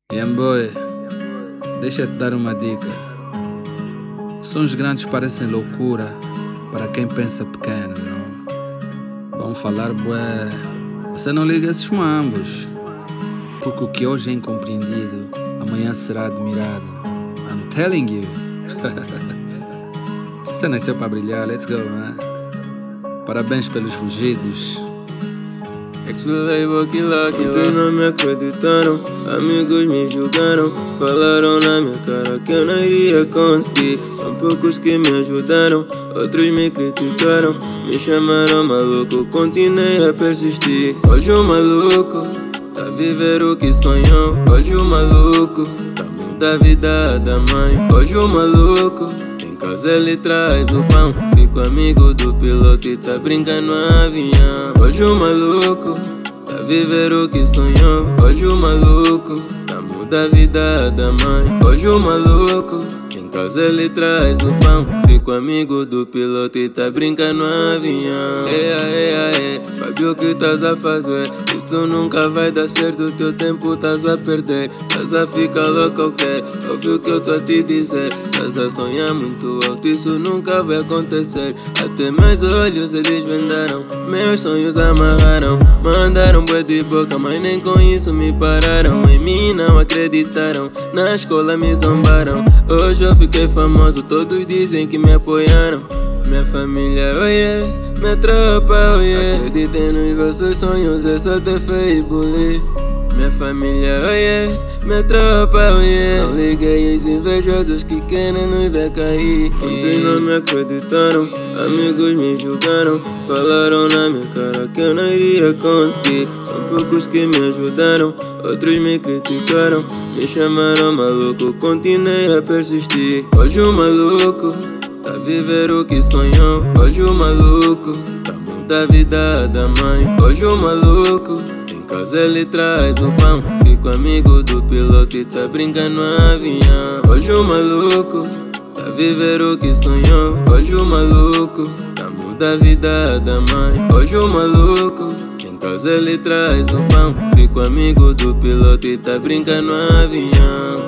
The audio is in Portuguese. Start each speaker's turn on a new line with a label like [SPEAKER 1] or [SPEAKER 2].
[SPEAKER 1] Boy, deixa-te dar uma dica. Sonhos grandes parecem loucura para quem pensa pequeno, não? Vão falar bué, você não liga esses mambos, porque o que hoje é incompreendido, amanhã será admirado. I'm telling you. Você nasceu para brilhar, let's go, man. Parabéns pelos fugidos.
[SPEAKER 2] Muitos não me acreditaram, amigos me julgaram, falaram na minha cara que eu não iria conseguir. São poucos que me ajudaram, outros me criticaram, me chamaram maluco, continuei a persistir. Hoje o maluco tá a viver o que sonhou. Hoje o maluco tá a mudar a vida da mãe. Hoje o maluco em casa ele traz o pão. Fico amigo do piloto e tá brincando no avião. Hoje o maluco tá a viver o que sonhou. Hoje o maluco tá a mudar a vida da mãe. Hoje o maluco em casa ele traz o pão. Fico amigo do piloto e tá brincando no avião. Fábio, o que estás a fazer? Isso nunca vai dar certo, teu tempo estás a perder. Estás a ficar louco ou quê? Ouve o que eu tô a te dizer. Estás a sonhar muito alto, isso nunca vai acontecer. Até meus olhos eles vendaram, meus sonhos amarraram. Mandaram bué de boca, mas nem com isso me pararam. Em mim não acreditaram, na escola me zombaram. Hoje eu fiquei famoso, todos dizem que me apoiaram. Minha família, oiê, minha tropa, oiê. Acreditem nos vossos sonhos, é só ter fé e bulir. Minha família, oiê, minha tropa, oiê. Não liguei os invejosos que querem nos ver cair. Muitos não me acreditaram, amigos me julgaram, falaram na minha cara que eu não iria conseguir. São poucos que me ajudaram, outros me criticaram, me chamaram maluco, continuei a persistir. Hoje o maluco tá a viver o que sonhou. Hoje o maluco tá a mudar a vida da mãe. Hoje o maluco em casa ele traz o pão. Fico amigo do piloto e tá brincando no avião. Hoje o maluco tá a viver o que sonhou. Hoje o maluco tá a mudar a vida da mãe. Hoje o maluco em casa ele traz o pão. Fico amigo do piloto e tá brincando no avião.